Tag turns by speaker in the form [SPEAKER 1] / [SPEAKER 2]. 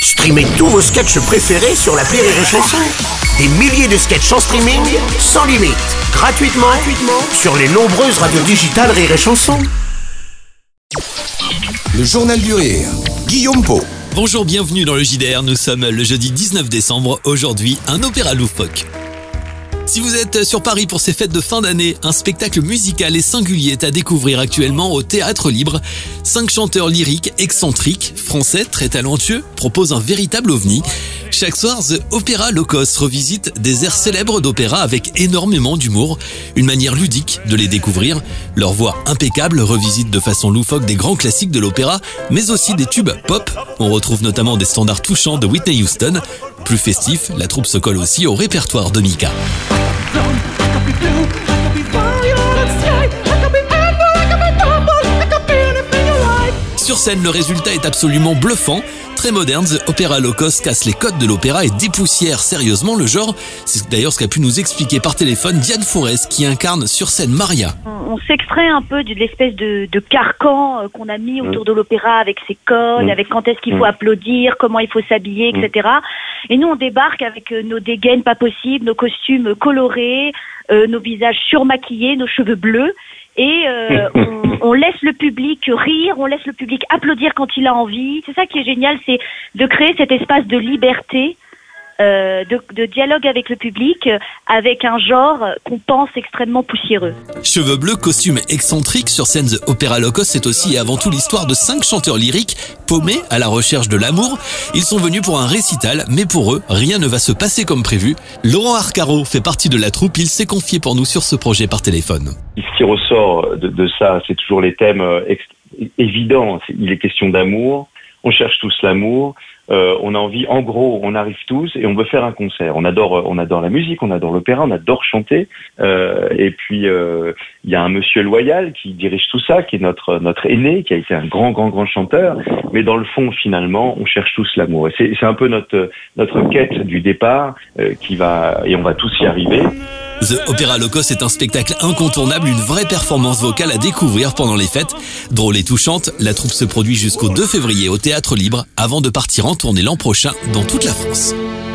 [SPEAKER 1] Streamez tous vos sketchs préférés sur l'appli Rire et Chanson. Des milliers de sketchs en streaming, sans limite, gratuitement sur les nombreuses radios digitales Rire et Chanson.
[SPEAKER 2] Le Journal du Rire, Guillaume Pau.
[SPEAKER 3] Bonjour, bienvenue dans le JDR, nous sommes le jeudi 19 décembre, aujourd'hui un opéra loufoque. Si vous êtes sur Paris pour ces fêtes de fin d'année, un spectacle musical et singulier est à découvrir actuellement au Théâtre Libre. 5 chanteurs lyriques excentriques, français, très talentueux, proposent un véritable ovni. Chaque soir, The Opera Locos revisite des airs célèbres d'opéra avec énormément d'humour. Une manière ludique de les découvrir. Leur voix impeccable revisite de façon loufoque des grands classiques de l'opéra, mais aussi des tubes pop. On retrouve notamment des standards touchants de Whitney Houston. Plus festif, la troupe se colle aussi au répertoire de Mika. Sur scène, le résultat est absolument bluffant. Très moderne, The Opera Locos casse les codes de l'opéra et dépoussière sérieusement le genre. C'est d'ailleurs ce qu'a pu nous expliquer par téléphone Diane Forest, qui incarne sur scène Maria.
[SPEAKER 4] On s'extrait un peu de l'espèce de carcan qu'on a mis autour de l'opéra avec ses codes, avec quand est-ce qu'il faut applaudir, comment il faut s'habiller, etc. Et nous, on débarque avec nos dégaines pas possibles, nos costumes colorés, nos visages surmaquillés, nos cheveux bleus. Et on laisse le public rire, on laisse le public applaudir quand il a envie. C'est ça qui est génial, c'est de créer cet espace de liberté, de dialogue avec le public, avec un genre qu'on pense extrêmement poussiéreux.
[SPEAKER 3] Cheveux bleus, costumes excentriques, sur scène The Opera Locos, c'est aussi et avant tout l'histoire de 5 chanteurs lyriques paumés à la recherche de l'amour. Ils sont venus pour un récital, mais pour eux, rien ne va se passer comme prévu. Laurent Arcaro fait partie de la troupe, il s'est confié pour nous sur ce projet par téléphone.
[SPEAKER 5] Ce qui ressort de ça, c'est toujours les thèmes évidents. Il est question d'amour, on cherche tous l'amour, on a envie, en gros, on arrive tous et on veut faire un concert. On adore la musique, on adore l'opéra, on adore chanter. Et puis, il y a un monsieur loyal qui dirige tout ça, qui est notre aîné, qui a été un grand chanteur. Mais dans le fond, finalement, on cherche tous l'amour. Et c'est un peu notre quête du départ et on va tous y arriver.
[SPEAKER 3] The Opera Locos est un spectacle incontournable, une vraie performance vocale à découvrir pendant les fêtes. Drôle et touchante, la troupe se produit jusqu'au 2 février au Théâtre Libre avant de partir en tournée l'an prochain dans toute la France.